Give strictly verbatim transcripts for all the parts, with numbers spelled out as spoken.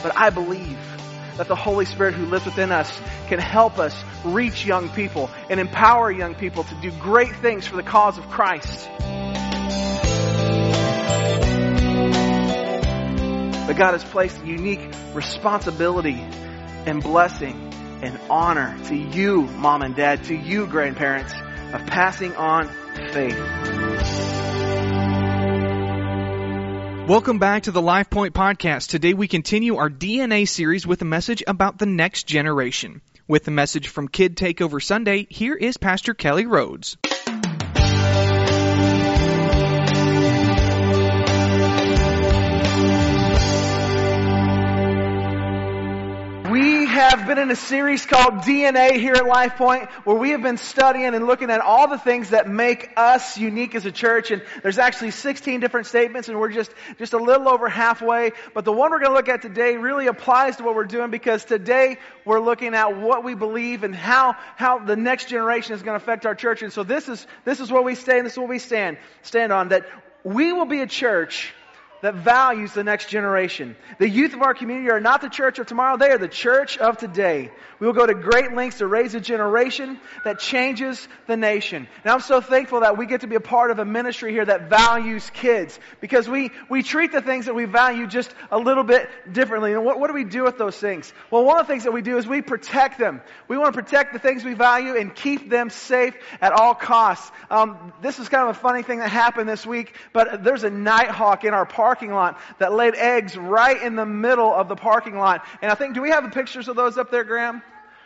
But I believe that the Holy Spirit who lives within us can help us reach young people and empower young people to do great things for the cause of Christ. But God has placed a unique responsibility and blessing and honor to you, mom and dad, to you, grandparents, of passing on faith. Welcome back to the LifePoint Podcast. Today we continue our D N A series with a message about the next generation. With the message from Kid Takeover Sunday, here is Pastor Kelly Rhodes. We have been in a series called D N A here at LifePoint, where we have been studying and looking at all the things that make us unique as a church. And there's actually sixteen different statements, and we're just, just a little over halfway. But the one we're going to look at today really applies to what we're doing, because today we're looking at what we believe and how, how the next generation is going to affect our church. And so this is, this is where we stay, and this is what we stand, stand on, that we will be a church that values the next generation. The youth of our community are not the church of tomorrow, they are the church of today. We will go to great lengths to raise a generation that changes the nation. And I'm so thankful that we get to be a part of a ministry here that values kids, because we, we treat the things that we value just a little bit differently. And what, what do we do with those things? Well, one of the things that we do is we protect them. We want to protect the things we value and keep them safe at all costs. Um, this is kind of a funny thing that happened this week, but there's a nighthawk in our parking lot that laid eggs right in the middle of the parking lot. And I think, do we have the pictures of those up there, Graham?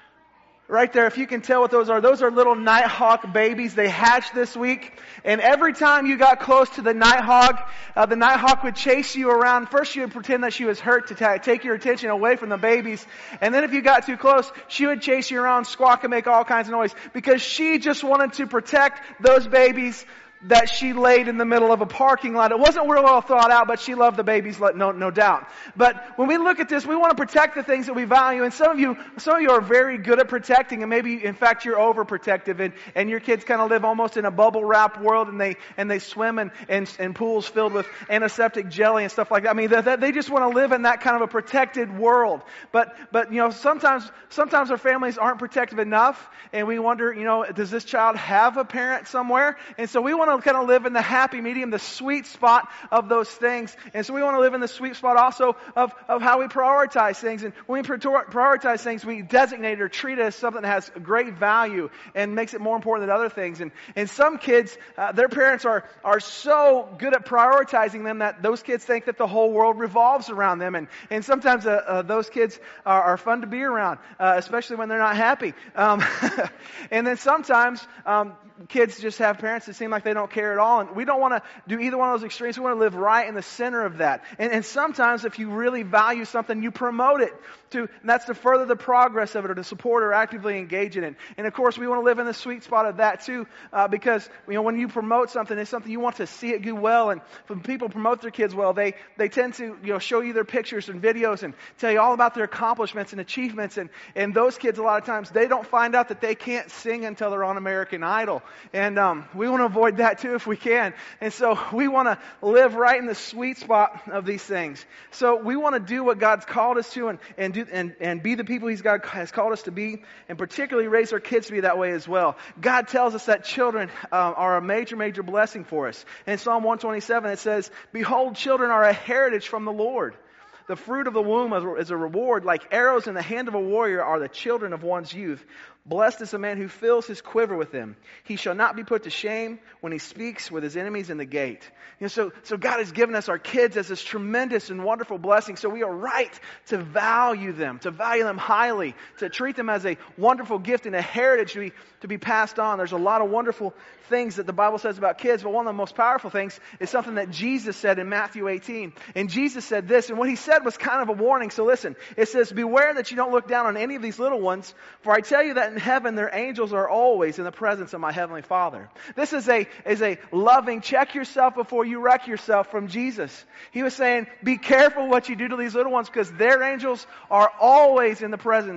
Right there, if you can tell what those are. Those are little nighthawk babies. They hatched this week. And every time you got close to the nighthawk, uh, the nighthawk would chase you around. First, she would pretend that she was hurt to ta- take your attention away from the babies. And then if you got too close, she would chase you around, squawk, and make all kinds of noise, because she just wanted to protect those babies that she laid in the middle of a parking lot. It wasn't real well thought out, but she loved the babies, no, no doubt. But when we look at this, we want to protect the things that we value. And some of you, some of you are very good at protecting, and maybe, in fact, you're overprotective, and, and your kids kind of live almost in a bubble wrap world, and they and they swim in, in, in pools filled with antiseptic jelly and stuff like that. I mean, they, they just want to live in that kind of a protected world. But but you know, sometimes sometimes our families aren't protective enough, and we wonder, you know, does this child have a parent somewhere? And so we want to kind of live in the happy medium, the sweet spot of those things. And so we want to live in the sweet spot also of, of how we prioritize things. And when we prioritize things, we designate or treat it as something that has great value and makes it more important than other things. And, and some kids, uh, their parents are, are so good at prioritizing them that those kids think that the whole world revolves around them. And, and sometimes uh, uh, those kids are, are fun to be around, uh, especially when they're not happy. Um, and then sometimes um, kids just have parents that seem like they don't care at all, and we don't want to do either one of those extremes. We want to live right in the center of that. And, and sometimes if you really value something, you promote it to, and that's to further the progress of it, or to support or actively engage in it. And of course, we want to live in the sweet spot of that too, uh, because you know, when you promote something, it's something you want to see it do well. And when people promote their kids well, they they tend to you know show you their pictures and videos and tell you all about their accomplishments and achievements. And and those kids, a lot of times, they don't find out that they can't sing until they're on American Idol. And um, we want to avoid that too if we can. And so we want to live right in the sweet spot of these things. So we want to do what God's called us to, and and do and, and be the people He's God has called us to be, and particularly raise our kids to be that way as well. God tells us that children uh, are a major, major blessing for us. In Psalm one twenty-seven, it says, "Behold, children are a heritage from the Lord. The fruit of the womb is a reward. Like arrows in the hand of a warrior are the children of one's youth. Blessed is the man who fills his quiver with them. He shall not be put to shame when he speaks with his enemies in the gate." You know, so, so God has given us our kids as this tremendous and wonderful blessing. So we are right to value them, to value them highly, to treat them as a wonderful gift and a heritage to be, to be passed on. There's a lot of wonderful things that the Bible says about kids, but one of the most powerful things is something that Jesus said in Matthew eighteen. And Jesus said this, and what He said was kind of a warning. So listen, it says, "Beware that you don't look down on any of these little ones, for I tell you that in heaven their angels are always in the presence of my heavenly Father." This is a is a loving, check yourself before you wreck yourself from Jesus. He was saying, be careful what you do to these little ones, because their angels are always in the presence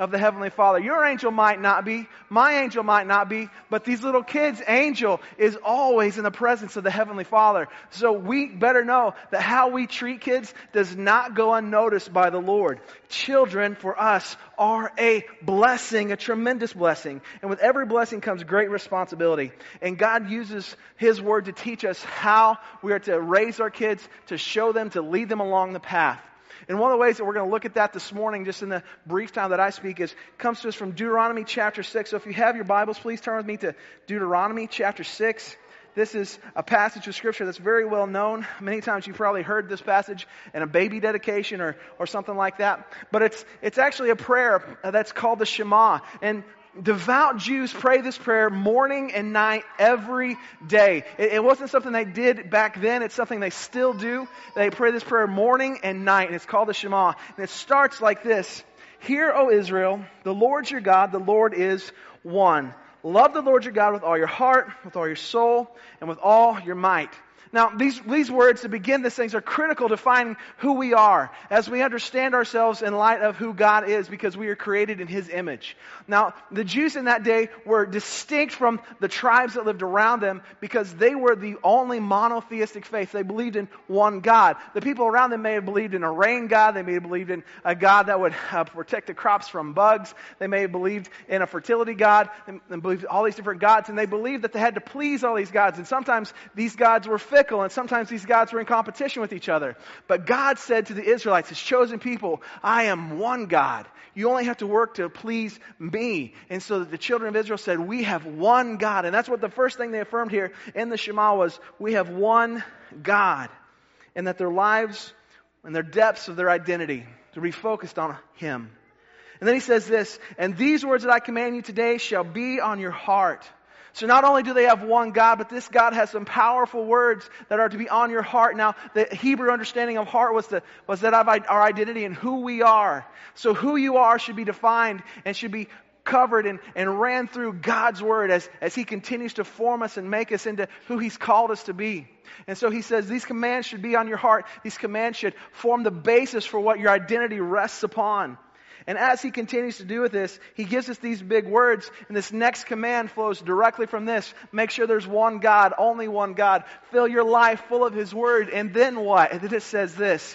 of the Heavenly Father. Your angel might not be, my angel might not be, but these little kids' angel is always in the presence of the Heavenly Father. So we better know that how we treat kids does not go unnoticed by the Lord. Children, for us, are a blessing, a tremendous blessing. And with every blessing comes great responsibility. And God uses His Word to teach us how we are to raise our kids, to show them, to lead them along the path. And one of the ways that we're going to look at that this morning, just in the brief time that I speak, is comes to us from Deuteronomy chapter six. So if you have your Bibles, please turn with me to Deuteronomy chapter six. This is a passage of Scripture that's very well known. Many times you've probably heard this passage in a baby dedication or, or something like that. But it's it's actually a prayer that's called the Shema. And devout Jews pray this prayer morning and night every day. It, it wasn't something they did back then. It's something they still do. They pray this prayer morning and night, and it's called the Shema. And it starts like this. Hear, O Israel, the Lord your God, the Lord is one. Love the Lord your God with all your heart, with all your soul, and with all your might. Now, these, these words to begin these things are critical to finding who we are as we understand ourselves in light of who God is, because we are created in His image. Now, the Jews in that day were distinct from the tribes that lived around them because they were the only monotheistic faith. They believed in one God. The people around them may have believed in a rain god. They may have believed in a God that would uh, protect the crops from bugs. They may have believed in a fertility god and, and believed all these different gods. And they believed that they had to please all these gods. And sometimes these gods were fickle, and sometimes these gods were in competition with each other. But God said to the Israelites, His chosen people, I am one God. You only have to work to please me. And so the children of Israel said, we have one God. And that's what the first thing they affirmed here in the Shema was, we have one God. And that their lives and their depths of their identity to be focused on Him. And then He says this, and these words that I command you today shall be on your heart. So not only do they have one God, but this God has some powerful words that are to be on your heart. Now, the Hebrew understanding of heart was, the, was that of our identity and who we are. So who you are should be defined and should be covered and, and ran through God's Word as, as He continues to form us and make us into who He's called us to be. And so He says these commands should be on your heart. These commands should form the basis for what your identity rests upon. And as He continues to do with this, He gives us these big words, and this next command flows directly from this. Make sure there's one God, only one God. Fill your life full of His Word. And then what? And then it says this,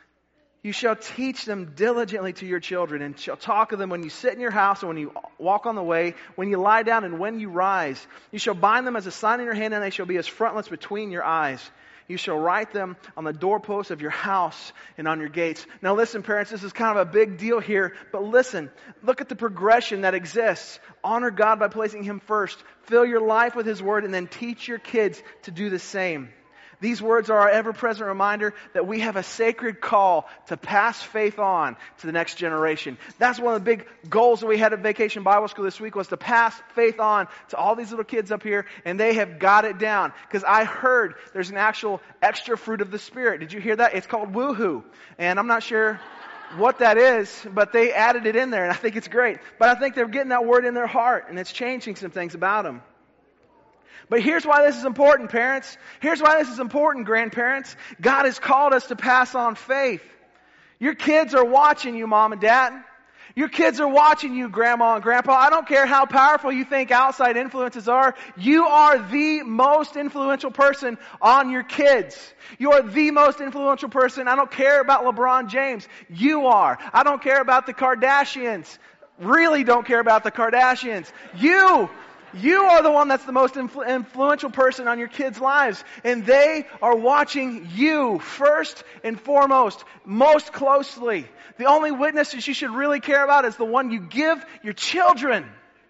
you shall teach them diligently to your children, and shall talk of them when you sit in your house, and when you walk on the way, when you lie down, and when you rise. You shall bind them as a sign in your hand, and they shall be as frontlets between your eyes. You shall write them on the doorposts of your house and on your gates. Now listen, parents, this is kind of a big deal here, but listen, look at the progression that exists. Honor God by placing Him first. Fill your life with His Word, and then teach your kids to do the same. These words are our ever-present reminder that we have a sacred call to pass faith on to the next generation. That's one of the big goals that we had at Vacation Bible School this week, was to pass faith on to all these little kids up here, and they have got it down. Because I heard there's an actual extra fruit of the Spirit. Did you hear that? It's called woohoo. And I'm not sure what that is, but they added it in there, and I think it's great. But I think they're getting that word in their heart, and it's changing some things about them. But here's why this is important, parents. Here's why this is important, grandparents. God has called us to pass on faith. Your kids are watching you, mom and dad. Your kids are watching you, grandma and grandpa. I don't care how powerful you think outside influences are. You are the most influential person on your kids. You are the most influential person. I don't care about LeBron James. You are. I don't care about the Kardashians. Really don't care about the Kardashians. You You are the one that's the most influ- influential person on your kids' lives. And they are watching you first and foremost, most closely. The only witness that you should really care about is the one you give your children.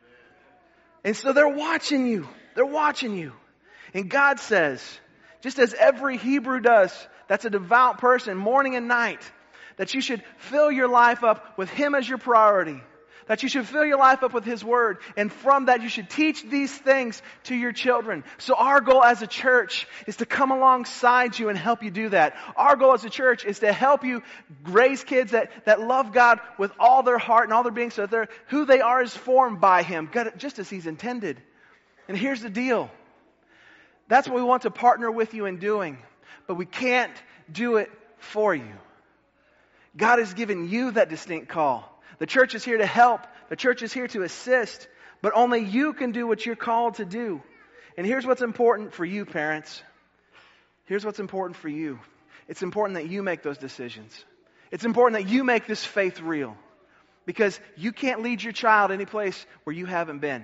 And so they're watching you. They're watching you. And God says, just as every Hebrew does, that's a devout person, morning and night, that you should fill your life up with Him as your priority. That you should fill your life up with His Word. And from that you should teach these things to your children. So our goal as a church is to come alongside you and help you do that. Our goal as a church is to help you raise kids that, that love God with all their heart and all their being, so that they're, who they are is formed by Him, just as He's intended. And here's the deal. That's what we want to partner with you in doing. But we can't do it for you. God has given you that distinct call. The church is here to help. The church is here to assist. But only you can do what you're called to do. And here's what's important for you, parents. Here's what's important for you. It's important that you make those decisions. It's important that you make this faith real. Because you can't lead your child any place where you haven't been.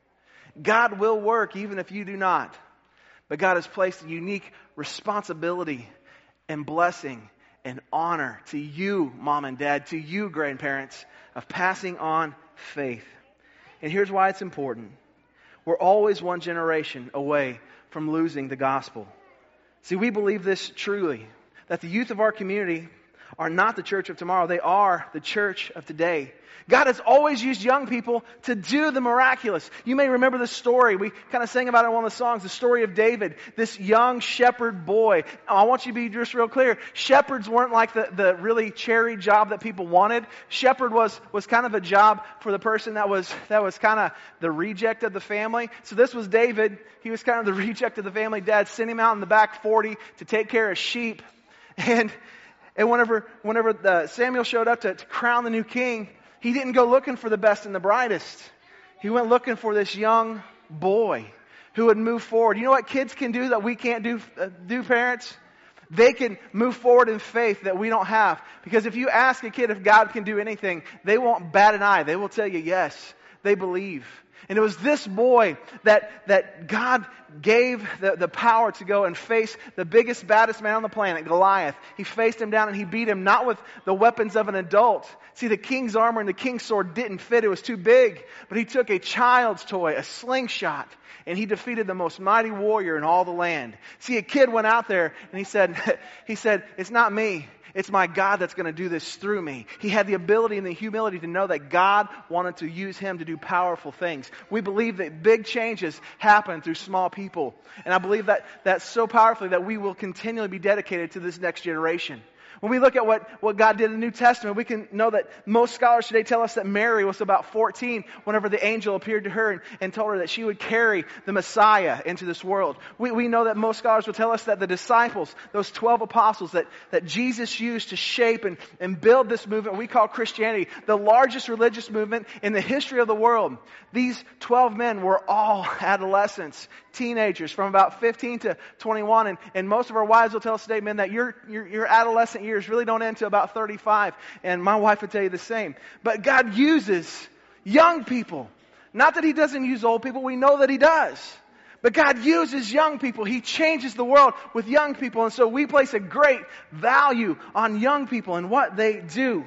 God will work even if you do not. But God has placed a unique responsibility and blessing and honor to you, mom and dad, to you, grandparents, of passing on faith. And here's why it's important. We're always one generation away from losing the gospel. See, we believe this truly, that the youth of our community are not the church of tomorrow. They are the church of today. God has always used young people to do the miraculous. You may remember the story. We kind of sang about it in one of the songs, the story of David, this young shepherd boy. I want you to be just real clear. Shepherds weren't like the, the really cherry job that people wanted. Shepherd was, was kind of a job for the person that was, that was kind of the reject of the family. So this was David. He was kind of the reject of the family. Dad sent him out in the back forty to take care of sheep. And And whenever whenever the Samuel showed up to, to crown the new king, he didn't go looking for the best and the brightest. He went looking for this young boy who would move forward. You know what kids can do that we can't do, uh, do parents? They can move forward in faith that we don't have. Because if you ask a kid if God can do anything, they won't bat an eye. They will tell you yes. They believe. And it was this boy that, that God gave the, the power to go and face the biggest, baddest man on the planet, Goliath. He faced him down and he beat him not with the weapons of an adult. See, the king's armor and the king's sword didn't fit. It was too big. But he took a child's toy, a slingshot, and he defeated the most mighty warrior in all the land. See, a kid went out there and he said, he said, it's not me. It's my God that's going to do this through me. He had the ability and the humility to know that God wanted to use him to do powerful things. We believe that big changes happen through small people. And I believe that that's so powerfully that we will continually be dedicated to this next generation. When we look at what, what God did in the New Testament, we can know that most scholars today tell us that Mary was about fourteen whenever the angel appeared to her and, and told her that she would carry the Messiah into this world. We, we know that most scholars will tell us that the disciples, those twelve apostles that, that Jesus used to shape and, and build this movement we call Christianity, the largest religious movement in the history of the world, these twelve men were all adolescents, teenagers from about fifteen to twenty-one. And, and most of our wives will tell us today, men, that your, your, your adolescent years really don't end until about thirty-five. And my wife would tell you the same. But God uses young people. Not that He doesn't use old people. We know that He does. But God uses young people. He changes the world with young people. And so we place a great value on young people and what they do.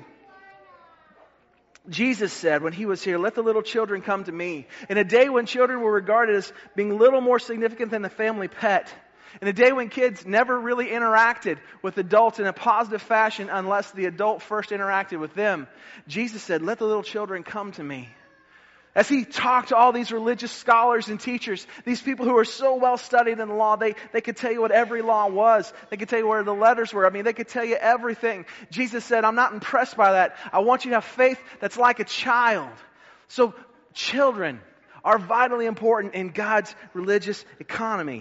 Jesus said when He was here, let the little children come to me. In a day when children were regarded as being little more significant than the family pet. In a day when kids never really interacted with adults in a positive fashion unless the adult first interacted with them. Jesus said, let the little children come to me. As He talked to all these religious scholars and teachers, these people who are so well studied in the law, they, they could tell you what every law was. They could tell you where the letters were. I mean, they could tell you everything. Jesus said, I'm not impressed by that. I want you to have faith that's like a child. So children are vitally important in God's religious economy.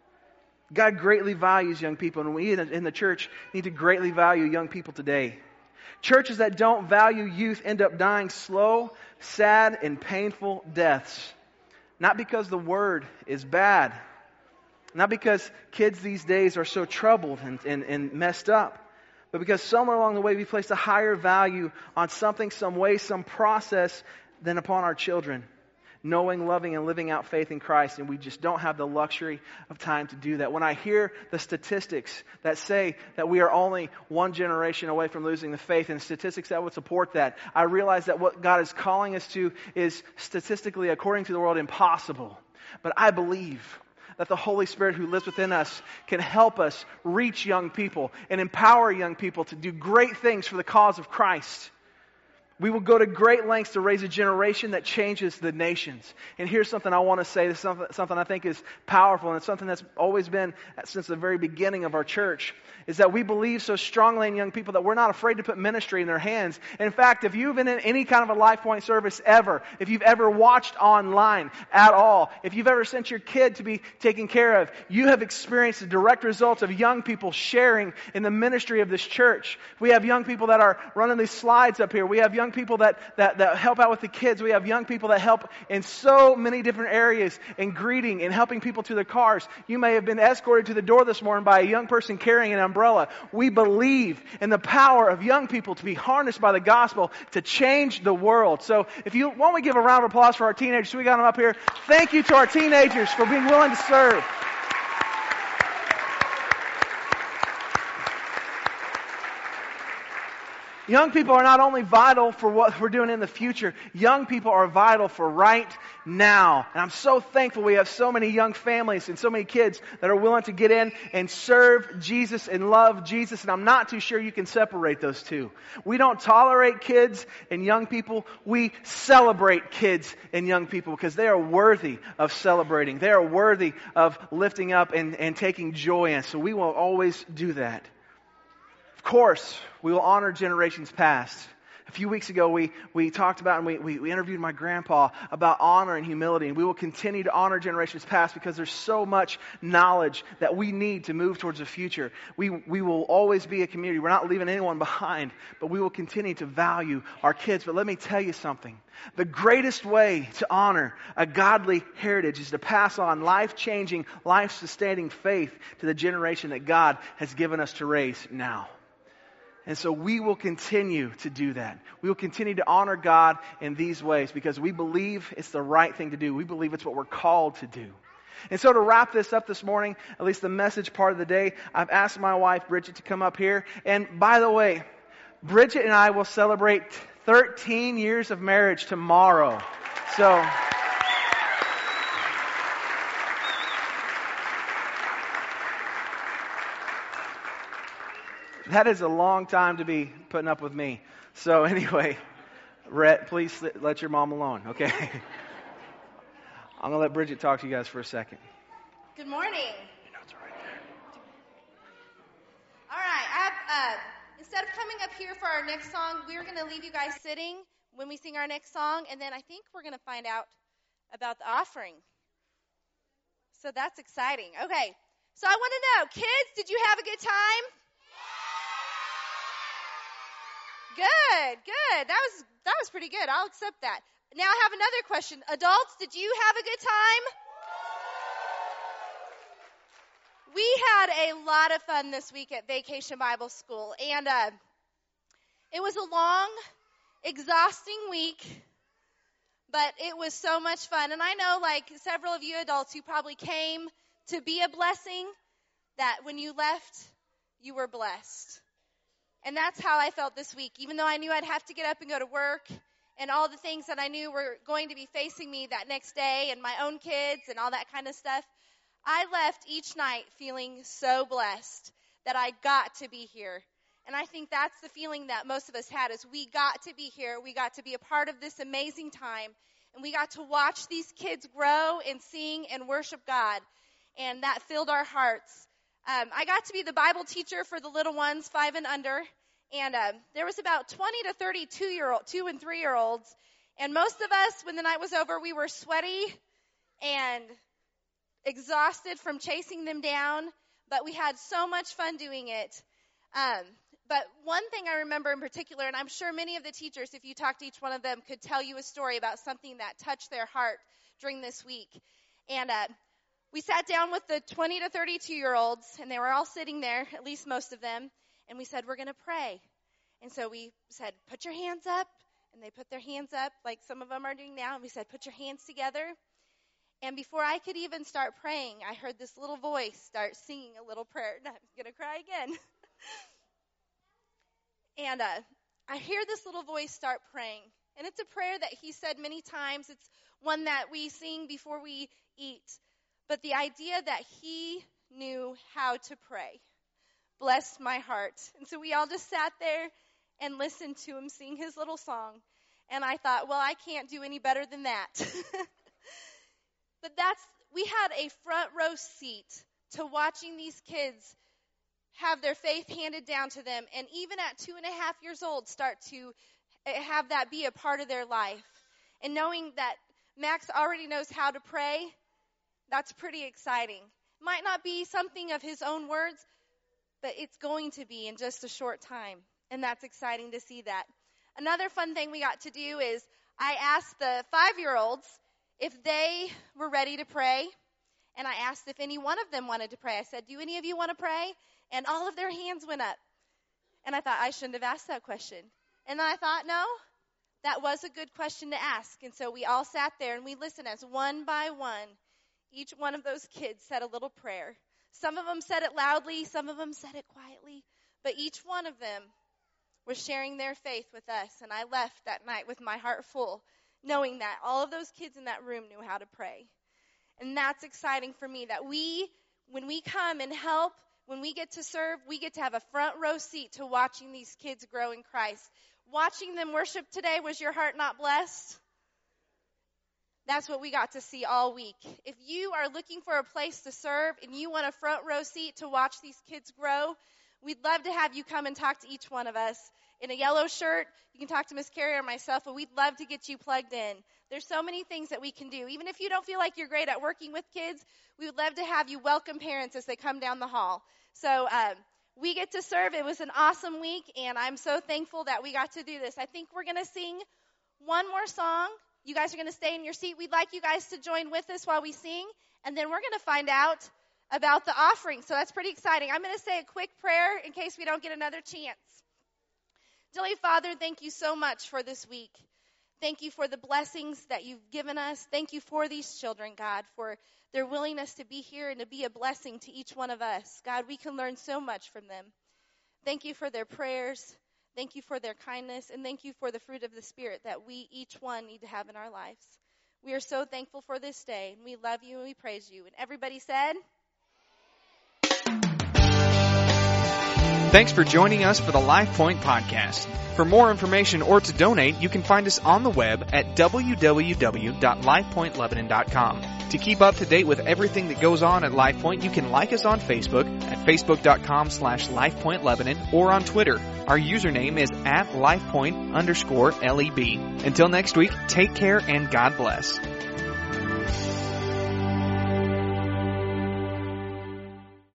God greatly values young people, and we in the church need to greatly value young people today. Churches that don't value youth end up dying slow, sad, and painful deaths. Not because the word is bad. Not because kids these days are so troubled and, and, and messed up. But because somewhere along the way we placed a higher value on something, some way, some process than upon our children. Knowing, loving, and living out faith in Christ, and we just don't have the luxury of time to do that. When I hear the statistics that say that we are only one generation away from losing the faith, and statistics that would support that, I realize that what God is calling us to is statistically, according to the world, impossible. But I believe that the Holy Spirit who lives within us can help us reach young people and empower young people to do great things for the cause of Christ. We will go to great lengths to raise a generation that changes the nations. And here's something I want to say. This is something, something I think is powerful, and it's something that's always been since the very beginning of our church, is that we believe so strongly in young people that we're not afraid to put ministry in their hands. In fact, if you've been in any kind of a Life Point service ever, if you've ever watched online at all, if you've ever sent your kid to be taken care of, you have experienced the direct results of young people sharing in the ministry of this church. We have young people that are running these slides up here. We have young young people that, that, that help out with the kids. We have young people that help in so many different areas, in greeting and helping people to their cars. You may have been escorted to the door this morning by a young person carrying an umbrella. We believe in the power of young people to be harnessed by the gospel to change the world. So if you want to give a round of applause for our teenagers, we got them up here. Thank you to our teenagers for being willing to serve. Young people are not only vital for what we're doing in the future, young people are vital for right now. And I'm so thankful we have so many young families and so many kids that are willing to get in and serve Jesus and love Jesus. And I'm not too sure you can separate those two. We don't tolerate kids and young people. We celebrate kids and young people because they are worthy of celebrating. They are worthy of lifting up and, and taking joy in. So we will always do that. Of course, we will honor generations past. A few weeks ago, we, we talked about and we, we, we interviewed my grandpa about honor and humility. And we will continue to honor generations past because there's so much knowledge that we need to move towards the future. We, we will always be a community. We're not leaving anyone behind, but we will continue to value our kids. But let me tell you something. The greatest way to honor a godly heritage is to pass on life-changing, life-sustaining faith to the generation that God has given us to raise now. And so we will continue to do that. We will continue to honor God in these ways because we believe it's the right thing to do. We believe it's what we're called to do. And so to wrap this up this morning, at least the message part of the day, I've asked my wife, Bridget, to come up here. And by the way, Bridget and I will celebrate thirteen years of marriage tomorrow. So... that is a long time to be putting up with me. So anyway, Rhett, please let your mom alone, okay? I'm going to let Bridget talk to you guys for a second. Good morning. Your notes are right there. All right. I have, uh, instead of coming up here for our next song, we're going to leave you guys sitting when we sing our next song, and then I think we're going to find out about the offering. So that's exciting. Okay. So I want to know, kids, did you have a good time? Good, good. That was that was pretty good. I'll accept that. Now I have another question. Adults, did you have a good time? We had a lot of fun this week at Vacation Bible School, and uh, it was a long, exhausting week, but it was so much fun. And I know, like several of you adults who probably came to be a blessing, that when you left, you were blessed. And that's how I felt this week. Even though I knew I'd have to get up and go to work and all the things that I knew were going to be facing me that next day and my own kids and all that kind of stuff, I left each night feeling so blessed that I got to be here. And I think that's the feeling that most of us had, is we got to be here. We got to be a part of this amazing time. And we got to watch these kids grow and sing and worship God. And that filled our hearts. Um, I got to be the Bible teacher for the little ones, five and under, and uh, there was about twenty to thirty two-year-old, two and three-year-olds, and most of us, when the night was over, we were sweaty and exhausted from chasing them down, but we had so much fun doing it. Um, but one thing I remember in particular, and I'm sure many of the teachers, if you talk to each one of them, could tell you a story about something that touched their heart during this week, and uh, we sat down with the twenty to thirty-two-year-olds, and they were all sitting there, at least most of them, and we said, we're going to pray. And so we said, put your hands up, and they put their hands up like some of them are doing now, and we said, put your hands together. And before I could even start praying, I heard this little voice start singing a little prayer. I'm going to cry again. and uh, I hear this little voice start praying, and it's a prayer that he said many times. It's one that we sing before we eat. But the idea that he knew how to pray blessed my heart. And so we all just sat there and listened to him sing his little song. And I thought, well, I can't do any better than that. But that's, we had a front row seat to watching these kids have their faith handed down to them. And even at two and a half years old, start to have that be a part of their life. And knowing that Max already knows how to pray, that's pretty exciting. Might not be something of his own words, but it's going to be in just a short time. And that's exciting to see that. Another fun thing we got to do is I asked the five-year-olds if they were ready to pray, and I asked if any one of them wanted to pray. I said, do any of you want to pray? And all of their hands went up. And I thought, I shouldn't have asked that question. And then I thought, no, that was a good question to ask. And so we all sat there and we listened as one by one, each one of those kids said a little prayer. Some of them said it loudly, some of them said it quietly, but each one of them was sharing their faith with us. And I left that night with my heart full, knowing that all of those kids in that room knew how to pray. And that's exciting for me, that we, when we come and help, when we get to serve, we get to have a front row seat to watching these kids grow in Christ. Watching them worship today, was your heart not blessed? That's what we got to see all week. If you are looking for a place to serve and you want a front row seat to watch these kids grow, we'd love to have you come and talk to each one of us. In a yellow shirt, you can talk to Miss Carrie or myself, but we'd love to get you plugged in. There's so many things that we can do. Even if you don't feel like you're great at working with kids, we would love to have you welcome parents as they come down the hall. So um, we get to serve. It was an awesome week, and I'm so thankful that we got to do this. I think we're going to sing one more song. You guys are going to stay in your seat. We'd like you guys to join with us while we sing, and then we're going to find out about the offering. So that's pretty exciting. I'm going to say a quick prayer in case we don't get another chance. Dearly Father, thank you so much for this week. Thank you for the blessings that you've given us. Thank you for these children, God, for their willingness to be here and to be a blessing to each one of us. God, we can learn so much from them. Thank you for their prayers. Thank you for their kindness. And thank you for the fruit of the Spirit that we, each one, need to have in our lives. We are so thankful for this day, and we love you and we praise you. And everybody said... Thanks for joining us for the LifePoint Podcast. For more information or to donate, you can find us on the web at w w w dot life point lebanon dot com. To keep up to date with everything that goes on at LifePoint, you can like us on Facebook at facebook dot com slash lifepointlebanon or on Twitter. Our username is at lifepoint underscore L E B. Until next week, take care and God bless.